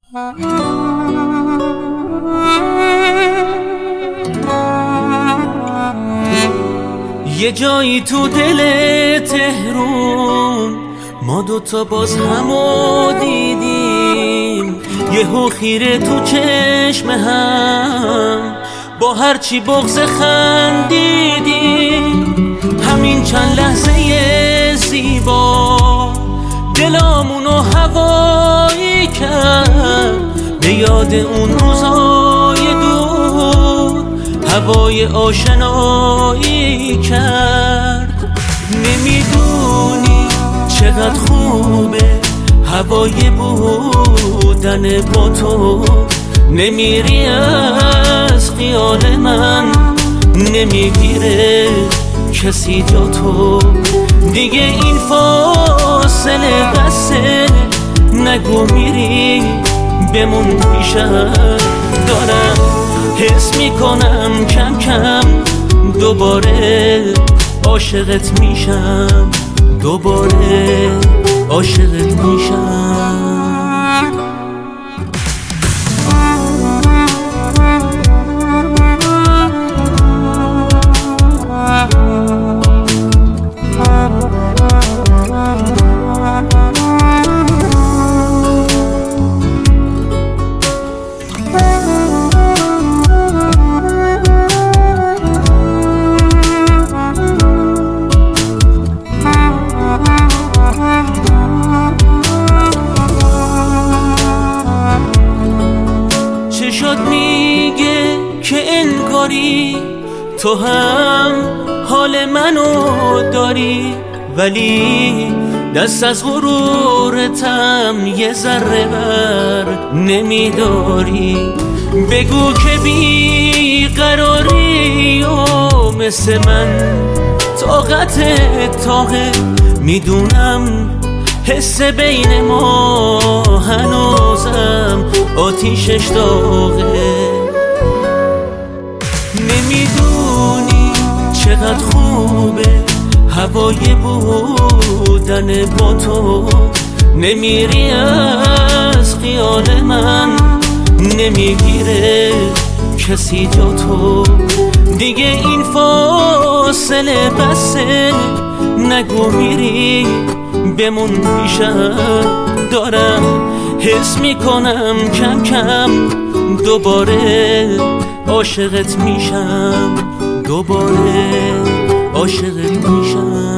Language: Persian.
یه جایی تو دل تهرون ما دوتا باز همو دیدیم، یهو خیره تو چشم هم با هرچی بغض خندیدیم. همین چند لحظه زیبا دلامونو هوایی کرد، به یاد اون روزای دور هوای آشنایی کرد. نمیدونی چقدر خوبه هوای بودن با تو، نمیری از خیال من، نمیگیره کسی جا تو. دیگه این فاصله بسه، نگو میری بمون پیشم. دارم حس میکنم کم کم دوباره عاشقت میشم، دوباره عاشقت میشم. شد میگه که انگاری تو هم حال منو داری، ولی دست از غرورتم یه ذره بر نمیداری. بگو که بیقراری و مثل من طاقت تاقه، میدونم حس بین ما هنوزم آتیشش داغه. نمیدونی چقدر خوبه هوای بودن با تو، نمیری از خیال من، نمیگیره کسی جا تو. دیگه این فاصله بسه، نگو میری بمون پیشم. دارم حس میکنم کم کم دوباره عاشقت میشم، دوباره عاشقت میشم.